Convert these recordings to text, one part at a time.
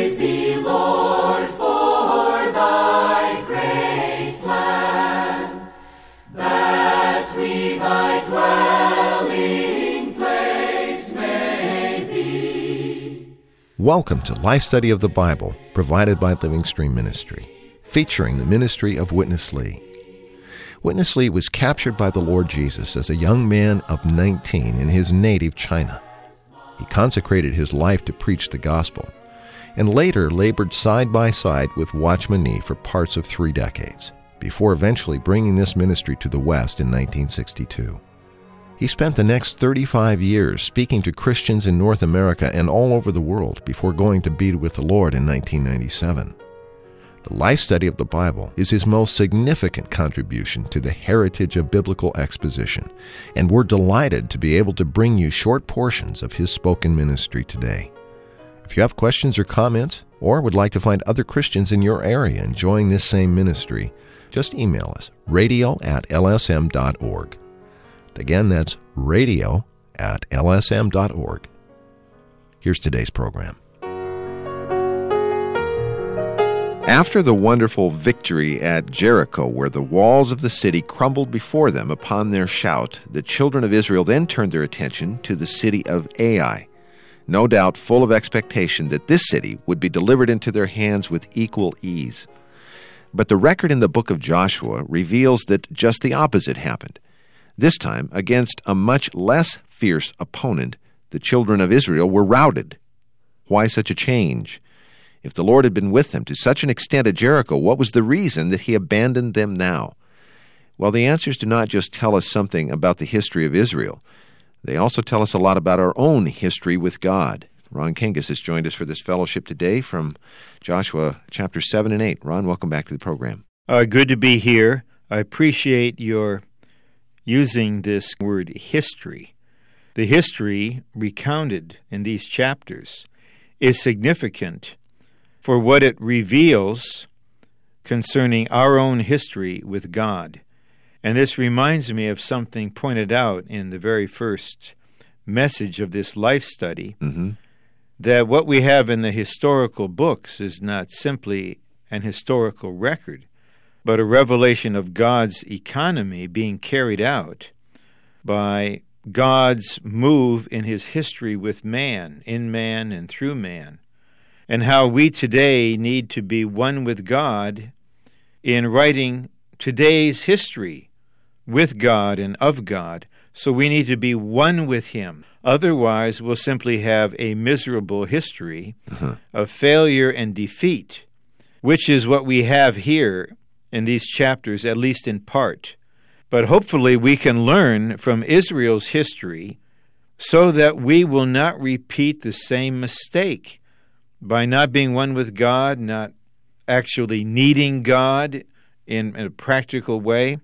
Praise thee, Lord, for thy great plan, that we thy dwelling place may be. Welcome to Life Study of the Bible, provided by Living Stream Ministry, featuring the ministry of Witness Lee. Witness Lee was captured by the Lord Jesus as a young man of 19 in his native China. He consecrated his life to preach the gospel, and later labored side by side with Watchman Nee for parts of 3 decades, before eventually bringing this ministry to the West in 1962. He spent the next 35 years speaking to Christians in North America and all over the world before going to be with the Lord in 1997. The Life Study of the Bible is his most significant contribution to the heritage of biblical exposition, and we're delighted to be able to bring you short portions of his spoken ministry today. If you have questions or comments, or would like to find other Christians in your area enjoying this same ministry, just email us, radio@lsm.org. Again, that's radio@lsm.org. Here's today's program. After the wonderful victory at Jericho, where the walls of the city crumbled before them upon their shout, the children of Israel then turned their attention to the city of Ai, no doubt full of expectation that this city would be delivered into their hands with equal ease. But the record in the book of Joshua reveals that just the opposite happened. This time, against a much less fierce opponent, the children of Israel were routed. Why such a change? If the Lord had been with them to such an extent at Jericho, what was the reason that he abandoned them now? Well, the answers do not just tell us something about the history of Israel. They also tell us a lot about our own history with God. Ron Kingus has joined us for this fellowship today from Joshua chapter 7 and 8. Ron, welcome back to the program. Good to be here. I appreciate your using this word history. The history recounted in these chapters is significant for what it reveals concerning our own history with God. And this reminds me of something pointed out in the very first message of this life study, that what we have in the historical books is not simply an historical record, but a revelation of God's economy being carried out by God's move in his history with man, in man and through man, and how we today need to be one with God in writing today's history with God and of God. So we need to be one with him. Otherwise, we'll simply have a miserable history of failure and defeat, which is what we have here in these chapters, at least in part. But hopefully we can learn from Israel's history so that we will not repeat the same mistake by not being one with God, not actually needing God in a practical way.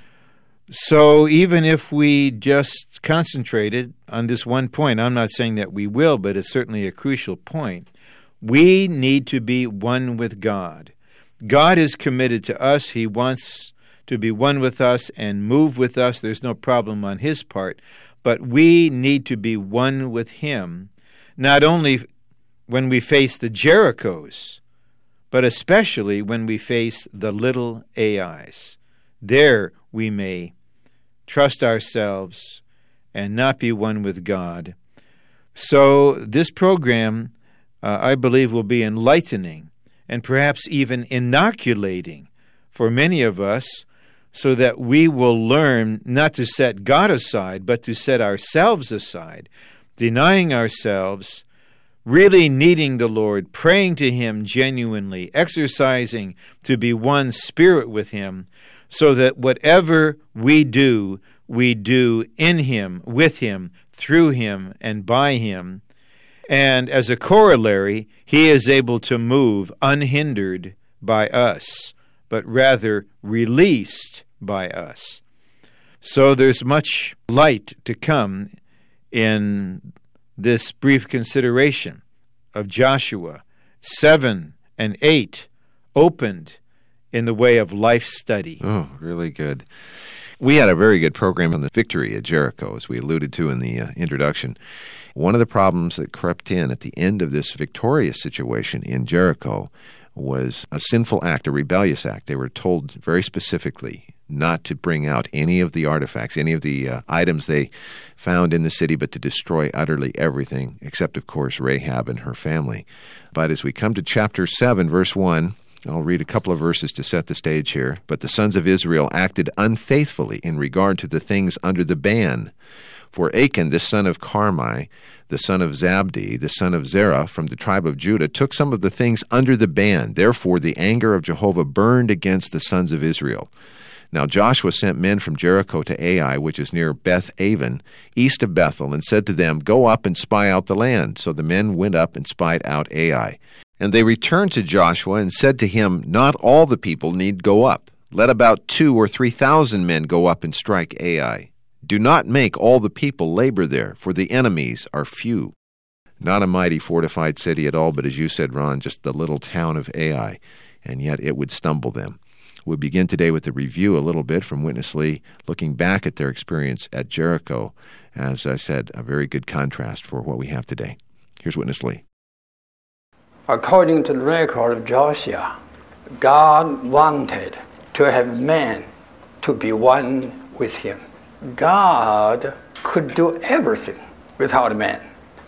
So even if we just concentrated on this one point, I'm not saying that we will, but it's certainly a crucial point. We need to be one with God. God is committed to us. He wants to be one with us and move with us. There's no problem on his part. But we need to be one with him, not only when we face the Jerichos, but especially when we face the little Ais. There we may trust ourselves and not be one with God. So this program, I believe, will be enlightening and perhaps even inoculating for many of us, so that we will learn not to set God aside, but to set ourselves aside, denying ourselves, really needing the Lord, praying to him genuinely, exercising to be one spirit with him, so that whatever we do in him, with him, through him, and by him. And as a corollary, he is able to move unhindered by us, but rather released by us. So there's much light to come in this brief consideration of Joshua 7 and 8, opened in the way of life study. Oh, really good. We had a very good program on the victory at Jericho, as we alluded to in the introduction. One of the problems that crept in at the end of this victorious situation in Jericho was a sinful act, a rebellious act. They were told very specifically not to bring out any of the artifacts, any of the items they found in the city, but to destroy utterly everything, except, of course, Rahab and her family. But as we come to chapter 7, verse 1, I'll read a couple of verses to set the stage here. But the sons of Israel acted unfaithfully in regard to the things under the ban. For Achan, the son of Carmi, the son of Zabdi, the son of Zerah, from the tribe of Judah, took some of the things under the ban. Therefore the anger of Jehovah burned against the sons of Israel. Now Joshua sent men from Jericho to Ai, which is near Beth-aven, east of Bethel, and said to them, Go up and spy out the land. So the men went up and spied out Ai. And they returned to Joshua and said to him, Not all the people need go up. Let about 2,000 or 3,000 men go up and strike Ai. Do not make all the people labor there, for the enemies are few. Not a mighty fortified city at all, but as you said, Ron, just the little town of Ai, and yet it would stumble them. We'll begin today with a review a little bit from Witness Lee, looking back at their experience at Jericho. As I said, a very good contrast for what we have today. Here's Witness Lee. According to the record of Joshua, God wanted to have man to be one with him. God could do everything without man,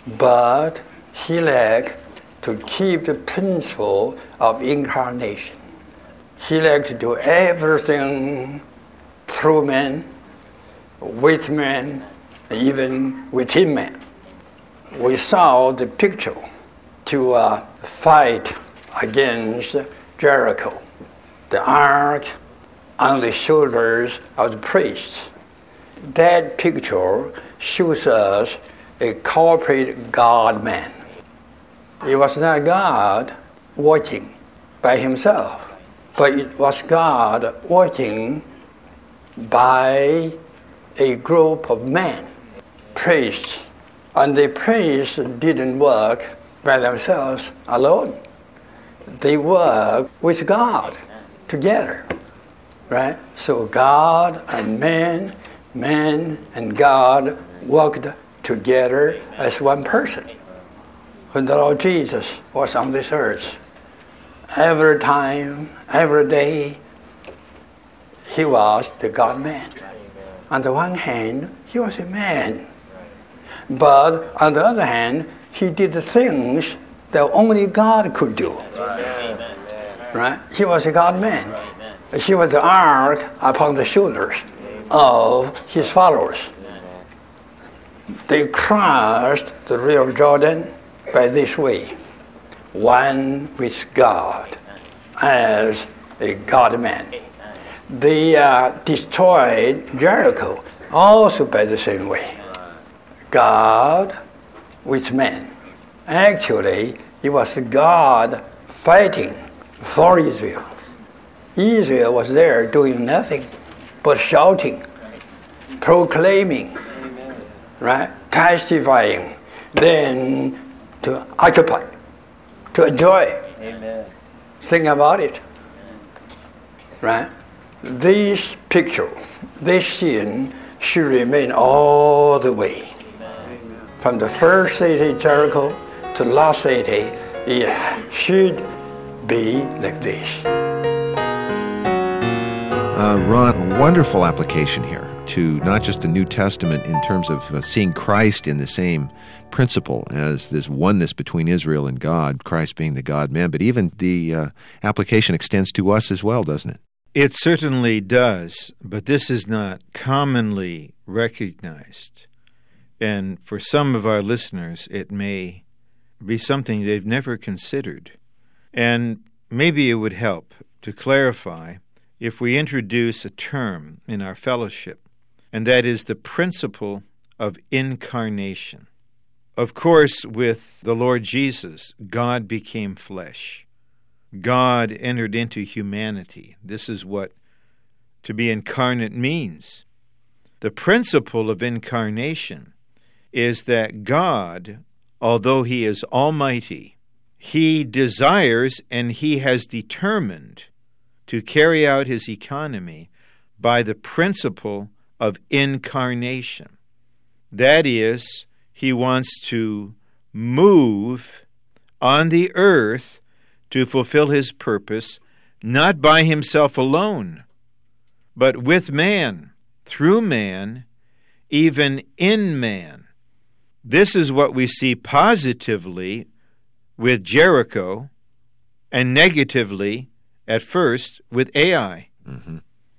but he liked to keep the principle of incarnation. He liked to do everything through man, with man, even within man. We saw the picture to fight against Jericho. The ark on the shoulders of the priests. That picture shows us a corporate God-man. It was not God watching by himself, but it was God watching by a group of men, priests. And the priests didn't work by themselves alone. They worked with God together, right? So God and man and God worked together as one person. When the Lord Jesus was on this earth, every time, every day, he was the God-man. On the one hand, he was a man. But on the other hand, he did the things that only God could do. Right? He was a God-man. He was the ark upon the shoulders of his followers. They crossed the River Jordan by this way, one with God as a God-man. They destroyed Jericho also by the same way. God with man. Actually, it was God fighting for Israel. Israel was there doing nothing but shouting, proclaiming, right? Testifying, then to occupy, to enjoy. Amen. Think about it. Right? This picture, this scene should remain all the way. From the first city, Jericho, to the last city, it should be like this. Ron, a wonderful application here to not just the New Testament in terms of seeing Christ in the same principle as this oneness between Israel and God, Christ being the God-man, but even the application extends to us as well, doesn't it? It certainly does, but this is not commonly recognized. And for some of our listeners, it may be something they've never considered. And maybe it would help to clarify if we introduce a term in our fellowship, and that is the principle of incarnation. Of course, with the Lord Jesus, God became flesh. God entered into humanity. This is what to be incarnate means. The principle of incarnation is that God, although he is almighty, he desires and he has determined to carry out his economy by the principle of incarnation. That is, he wants to move on the earth to fulfill his purpose, not by himself alone, but with man, through man, even in man. This is what we see positively with Jericho and negatively, at first, with Ai. Mm-hmm.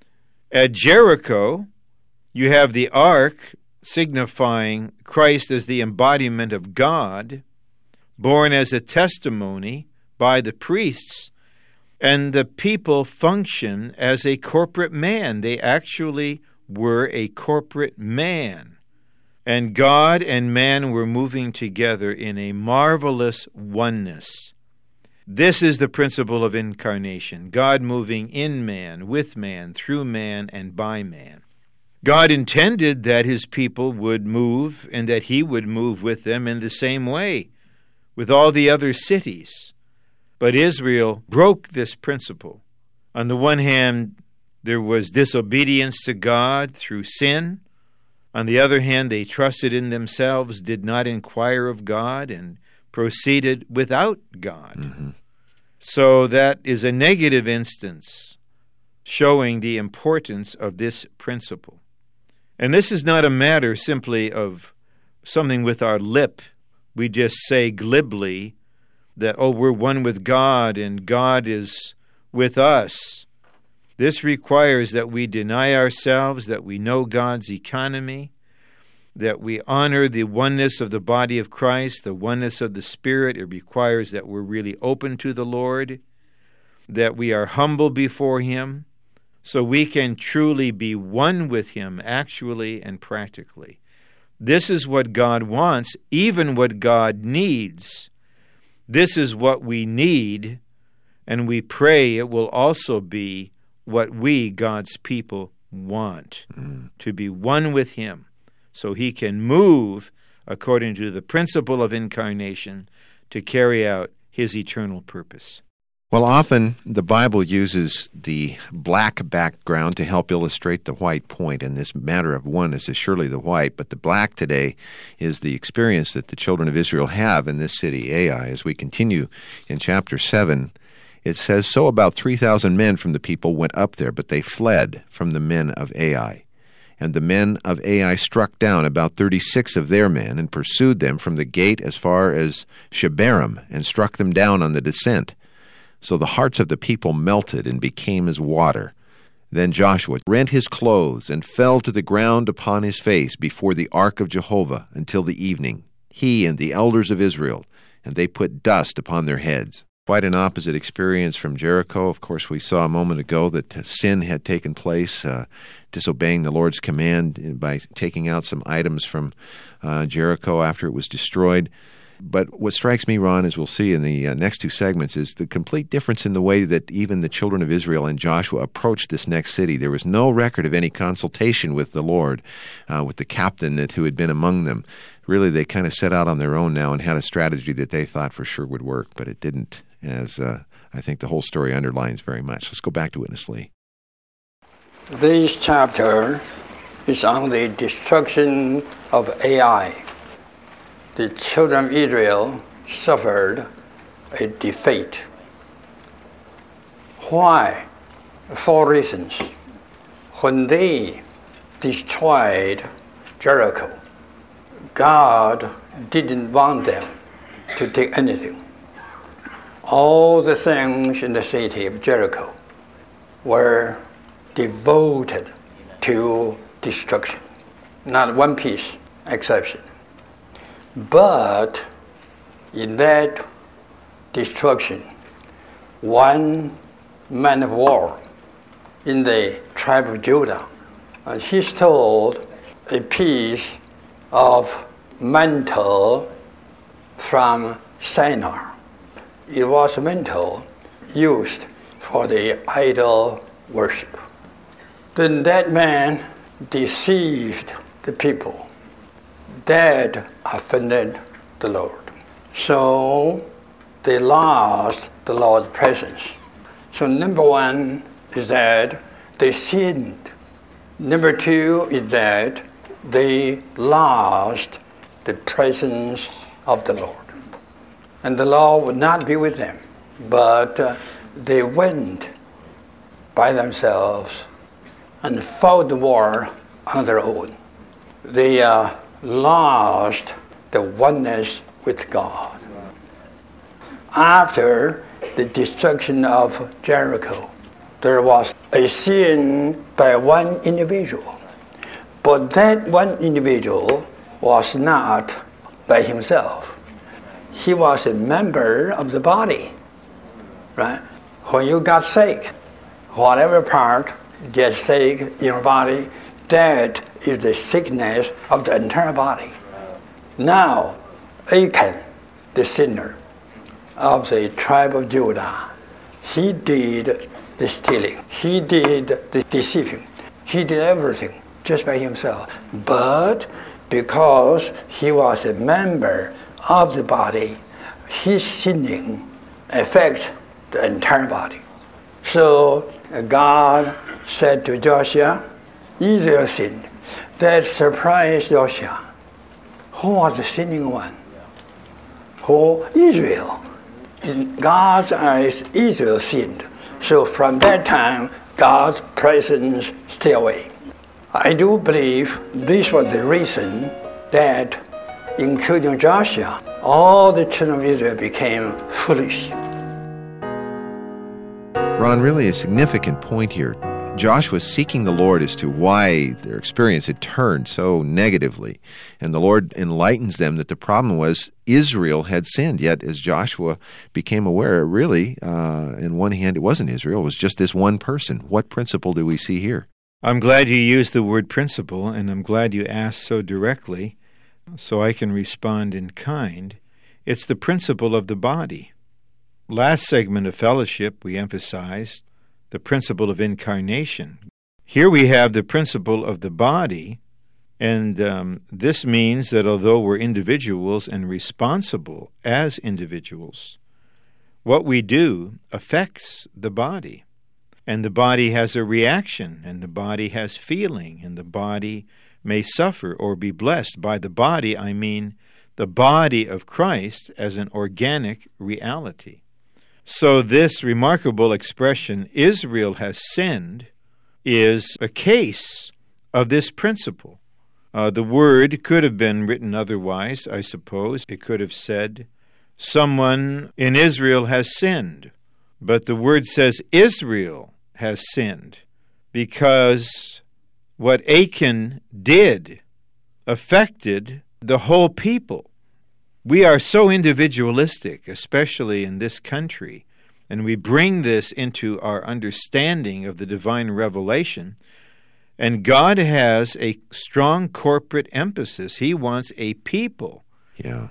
At Jericho, you have the ark signifying Christ as the embodiment of God, born as a testimony by the priests, and the people function as a corporate man. They actually were a corporate man. And God and man were moving together in a marvelous oneness. This is the principle of incarnation, God moving in man, with man, through man, and by man. God intended that his people would move and that he would move with them in the same way with all the other cities. But Israel broke this principle. On the one hand, there was disobedience to God through sin. On the other hand, they trusted in themselves, did not inquire of God, and proceeded without God. Mm-hmm. So that is a negative instance showing the importance of this principle. And this is not a matter simply of something with our lip. We just say glibly that, oh, we're one with God and God is with us. This requires that we deny ourselves, that we know God's economy, that we honor the oneness of the body of Christ, the oneness of the Spirit. It requires that we're really open to the Lord, that we are humble before Him, so we can truly be one with Him actually and practically. This is what God wants, even what God needs. This is what we need, and we pray it will also be what we, God's people, want, to be one with Him, so He can move according to the principle of incarnation to carry out His eternal purpose. Well, often the Bible uses the black background to help illustrate the white point, and this matter of oneness is surely the white, but the black today is the experience that the children of Israel have in this city, Ai. As we continue in chapter 7, it says, "So about 3,000 men from the people went up there, but they fled from the men of Ai. And the men of Ai struck down about 36 of their men and pursued them from the gate as far as Shebarim and struck them down on the descent. So the hearts of the people melted and became as water. Then Joshua rent his clothes and fell to the ground upon his face before the ark of Jehovah until the evening, he and the elders of Israel, and they put dust upon their heads." Quite an opposite experience from Jericho. Of course, we saw a moment ago that sin had taken place, disobeying the Lord's command by taking out some items from Jericho after it was destroyed. But what strikes me, Ron, as we'll see in the next two segments, is the complete difference in the way that even the children of Israel and Joshua approached this next city. There was no record of any consultation with the Lord, with the captain who had been among them. Really, they kind of set out on their own now and had a strategy that they thought for sure would work, but it didn't, as I think the whole story underlines very much. Let's go back to Witness Lee. This chapter is on the destruction of Ai. The children of Israel suffered a defeat. Why? 4 reasons. When they destroyed Jericho, God didn't want them to take anything. All the things in the city of Jericho were devoted to destruction. Not one piece exception. But in that destruction, one man of war in the tribe of Judah, he stole a piece of mantle from Shinar. It was a mantle used for the idol worship. Then that man deceived the people. That offended the Lord. So they lost the Lord's presence. So number one is that they sinned Number two is that they lost the presence of the Lord. And the Lord would not be with them, but they went by themselves and fought the war on their own. They lost the oneness with God. After the destruction of Jericho, there was a sin by one individual. But that one individual was not by himself. He was a member of the body, right? When you got sick, whatever part gets sick in your body, that is the sickness of the entire body. Now, Achan, the sinner of the tribe of Judah, he did the stealing. He did the deceiving. He did everything just by himself. But because he was a member of the body, his sinning affects the entire body. So God said to Joshua, Israel sinned. That surprised Joshua. Who was the sinning one? Who? Israel. In God's eyes, Israel sinned. So from that time, God's presence stayed away. I do believe this was the reason that, including Joshua, all the children of Israel became foolish. Ron, really a significant point here. Joshua was seeking the Lord as to why their experience had turned so negatively. And the Lord enlightens them that the problem was Israel had sinned. Yet as Joshua became aware, really, in one hand, it wasn't Israel. It was just this one person. What principle do we see here? I'm glad you used the word principle, and I'm glad you asked so directly so I can respond in kind. It's the principle of the body. Last segment of fellowship, we emphasized the principle of incarnation. Here we have the principle of the body, and this means that although we're individuals and responsible as individuals, what we do affects the body. And the body has a reaction, and the body has feeling, and the body may suffer or be blessed. By the body, I mean the body of Christ as an organic reality. So this remarkable expression, Israel has sinned, is a case of this principle. The word could have been written otherwise, I suppose. It could have said, someone in Israel has sinned. But the word says Israel has sinned because what Achan did affected the whole people. We are so individualistic, especially in this country, and we bring this into our understanding of the divine revelation. And God has a strong corporate emphasis. He wants a people. Yeah.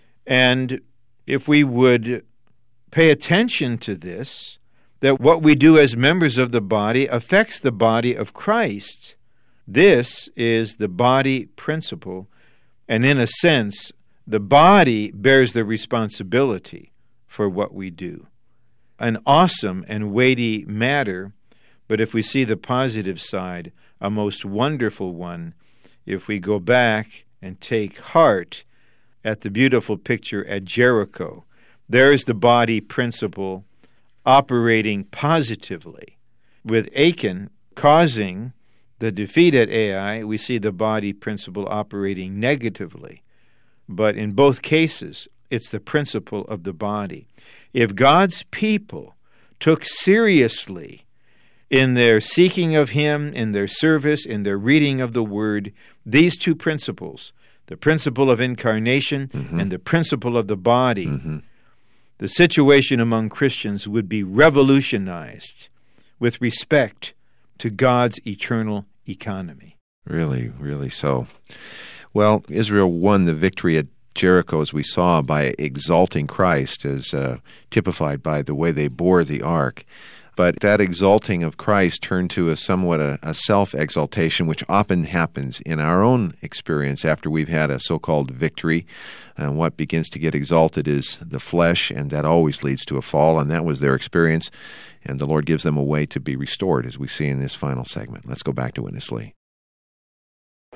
And if we would pay attention to this, that what we do as members of the body affects the body of Christ, this is the body principle. And in a sense, the body bears the responsibility for what we do. An awesome and weighty matter, but if we see the positive side, a most wonderful one, if we go back and take heart at the beautiful picture at Jericho. There is the body principle operating positively. With Achan causing the defeat at Ai, we see the body principle operating negatively. But in both cases, it's the principle of the body. If God's people took seriously in their seeking of Him, in their service, in their reading of the Word, these two principles, the principle of incarnation and the principle of the body, the situation among Christians would be revolutionized with respect to God's eternal economy. Really, really so. Well, Israel won the victory at Jericho, as we saw, by exalting Christ, as typified by the way they bore the ark. But that exalting of Christ turned to a self-exaltation, which often happens in our own experience after we've had a so-called victory. And what begins to get exalted is the flesh, and that always leads to a fall, and that was their experience. And the Lord gives them a way to be restored, as we see in this final segment. Let's go back to Witness Lee.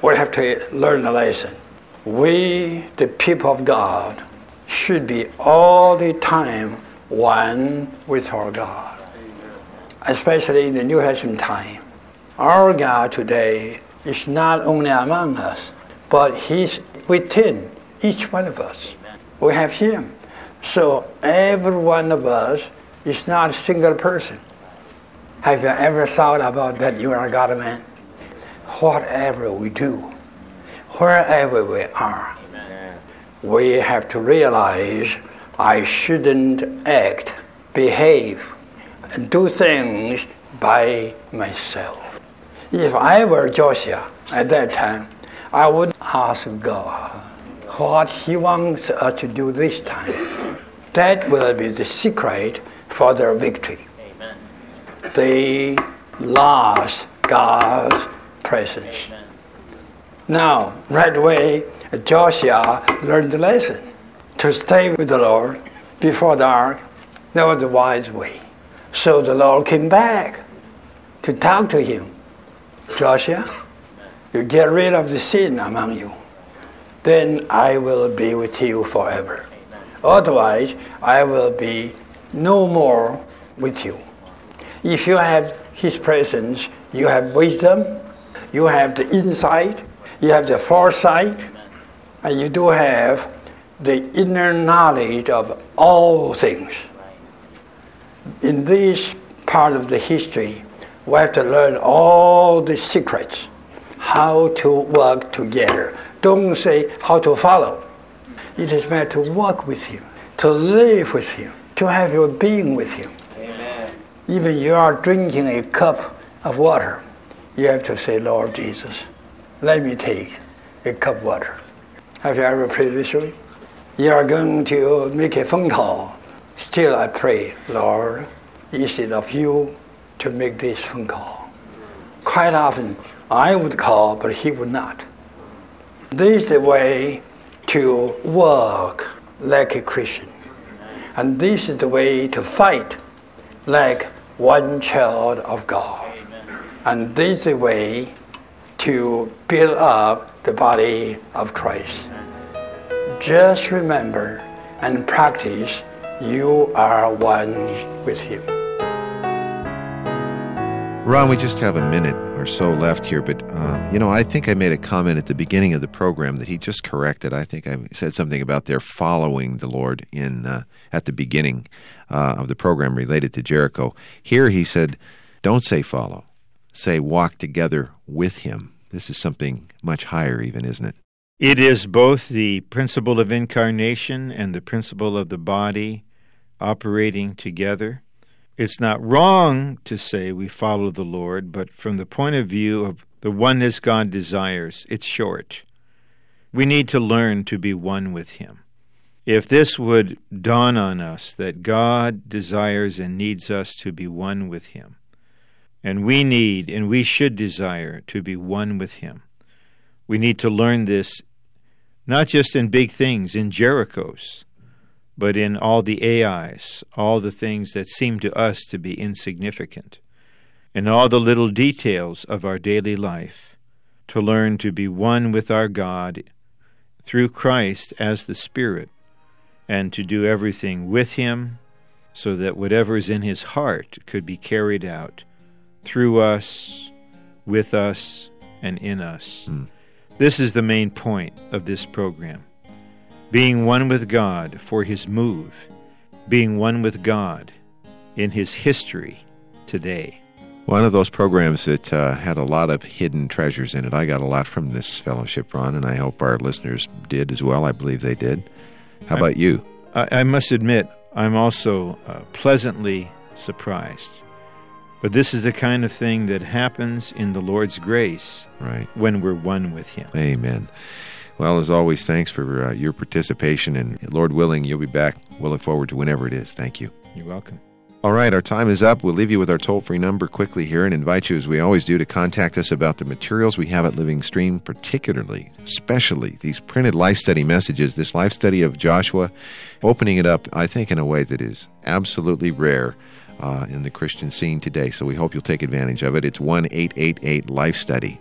we have to learn a lesson. We, the people of God, should be all the time one with our God. Especially in the New Testament time. Our God today is not only among us, but He's within each one of us. We have Him. So every one of us is not a single person. Have you ever thought about that you are a God-man? Whatever we do, wherever we are, we have to realize I shouldn't act, behave, and do things by myself. If I were Joshua at that time, I would ask God what He wants us to do this time. That will be the secret for their victory. Amen. They lost God's presence. Amen. Now, right away, Joshua learned the lesson. To stay with the Lord before the ark, that was the wise way. So the Lord came back to talk to him. Joshua, you get rid of the sin among you. Then I will be with you forever. Otherwise, I will be no more with you. If you have His presence, you have wisdom, you have the insight, you have the foresight, and you do have the inner knowledge of all things. In this part of the history, we have to learn all the secrets, how to work together. Don't say how to follow. It is meant to work with Him, to live with Him, to have your being with Him. Amen. Even you are drinking a cup of water, you have to say, Lord Jesus, let me take a cup of water. Have you ever prayed this way? You are going to make a phone call. Still I pray, Lord, is it of you to make this phone call? Quite often I would call, but He would not. This is the way to work like a Christian. And this is the way to fight like one child of God. And this is the way to build up the body of Christ. Just remember and practice you are one with Him. Ron, we just have a minute or so left here, but, I think I made a comment at the beginning of the program that he just corrected. I think I said something about their following the Lord at the beginning of the program related to Jericho. Here he said, don't say follow. Say walk together with Him. This is something much higher even, isn't it? It is both the principle of incarnation and the principle of the body operating together. It's not wrong to say we follow the Lord, but from the point of view of the oneness God desires, it's short. We need to learn to be one with Him. If this would dawn on us that God desires and needs us to be one with Him, and we need and we should desire to be one with Him, we need to learn this not just in big things, in Jerichos, but in all the AIs, all the things that seem to us to be insignificant, in all the little details of our daily life, to learn to be one with our God through Christ as the Spirit, and to do everything with Him so that whatever is in His heart could be carried out through us, with us, and in us. This is the main point of this program. Being one with God for His move, being one with God in His history today. One of those programs that had a lot of hidden treasures in it. I got a lot from this fellowship, Ron, and I hope our listeners did as well. I believe they did. How about you? I must admit, I'm also pleasantly surprised. But this is the kind of thing that happens in the Lord's grace, right, when we're one with Him. Amen. Well, as always, thanks for your participation, and Lord willing, you'll be back. We'll look forward to whenever it is. Thank you. You're welcome. All right, our time is up. We'll leave you with our toll-free number quickly here and invite you, as we always do, to contact us about the materials we have at Living Stream, especially these printed life study messages, this life study of Joshua, opening it up, I think, in a way that is absolutely rare in the Christian scene today. So we hope you'll take advantage of it. It's 1-888-LIFE-STUDY,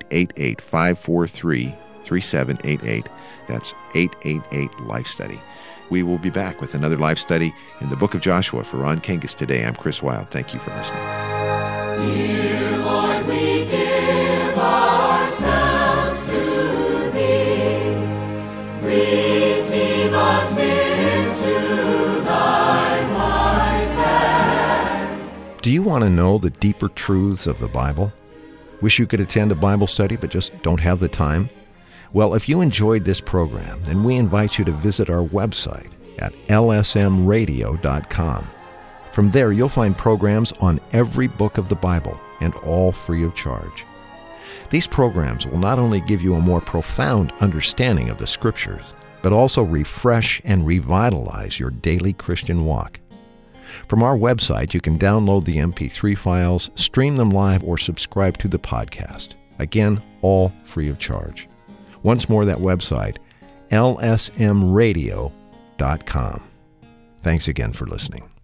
888-543-3788. That's 888-LIFE-STUDY. We will be back with another life study in the book of Joshua. For Ron Kangas today, I'm Chris Wilde. Thank you for listening. Dear Lord, we give ourselves to Thee. Receive us into Thy wise hands. Do you want to know the deeper truths of the Bible? Wish you could attend a Bible study but just don't have the time? Well, if you enjoyed this program, then we invite you to visit our website at lsmradio.com. From there, you'll find programs on every book of the Bible, and all free of charge. These programs will not only give you a more profound understanding of the Scriptures, but also refresh and revitalize your daily Christian walk. From our website, you can download the MP3 files, stream them live, or subscribe to the podcast. Again, all free of charge. Once more, that website, lsmradio.com. Thanks again for listening.